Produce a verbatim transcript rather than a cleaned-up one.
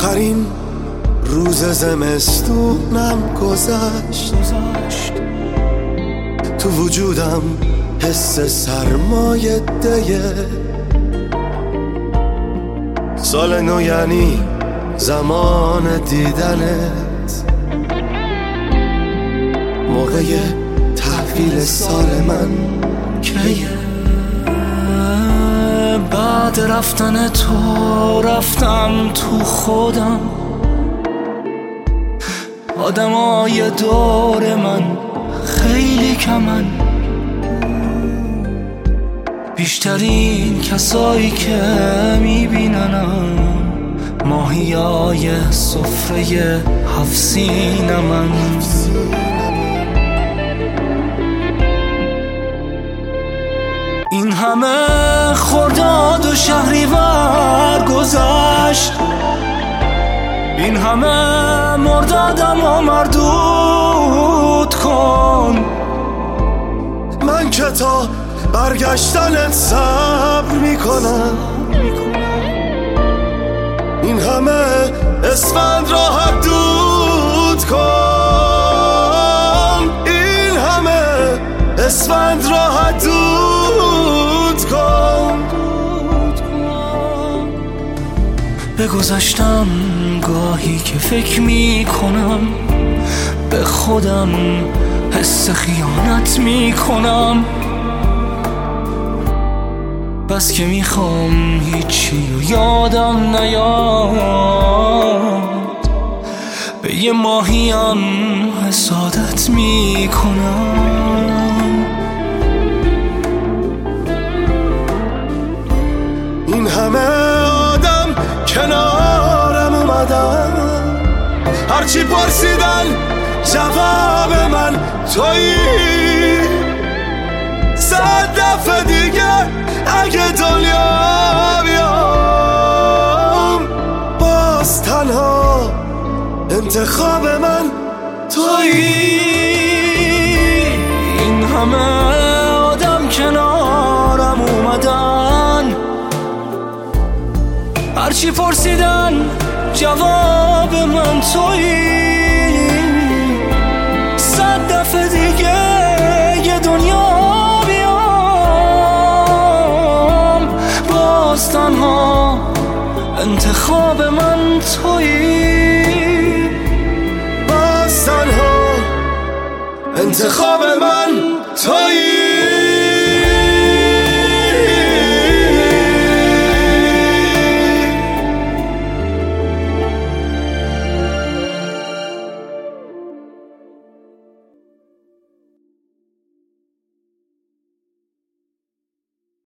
آخرین روز زمستونم گذشت، تو وجودم حس سرمایه ده. سال نو یعنی زمان دیدنت، موقع تحویل سال من کیه؟ بعد رفتن تو رفتم تو خودم، آدمای دور من خیلی کمن، بیشترین کسایی که میبیننم ماهیای سفره هفت سینه من. این همه خرداد و شهریور گذشت، این همه مردادم و مردود کن. من که تا برگشتنت صبر میکنم، این همه اسفند را حدود کن، این همه اسفند را حدود کن. به گذشتم گاهی که فکر میکنم، به خودم حس خیانت میکنم، بس که میخوام هیچی و یادم نیاد، به یه ماهیم حسادت میکنم. این همه آدم کنارم اومدن، هرچی پرسیدن جواب من تویی. صد دفعه دیگه اگه دنیا بیام، باز تنها انتخاب من تویی. این همه آدم کنارم اومدن، هرچی پرسیدن جواب من تویی. صد دفعه دیگه یه دنیا بیام، باز تنها انتخاب من تویی. باز تنها انتخاب من تویی.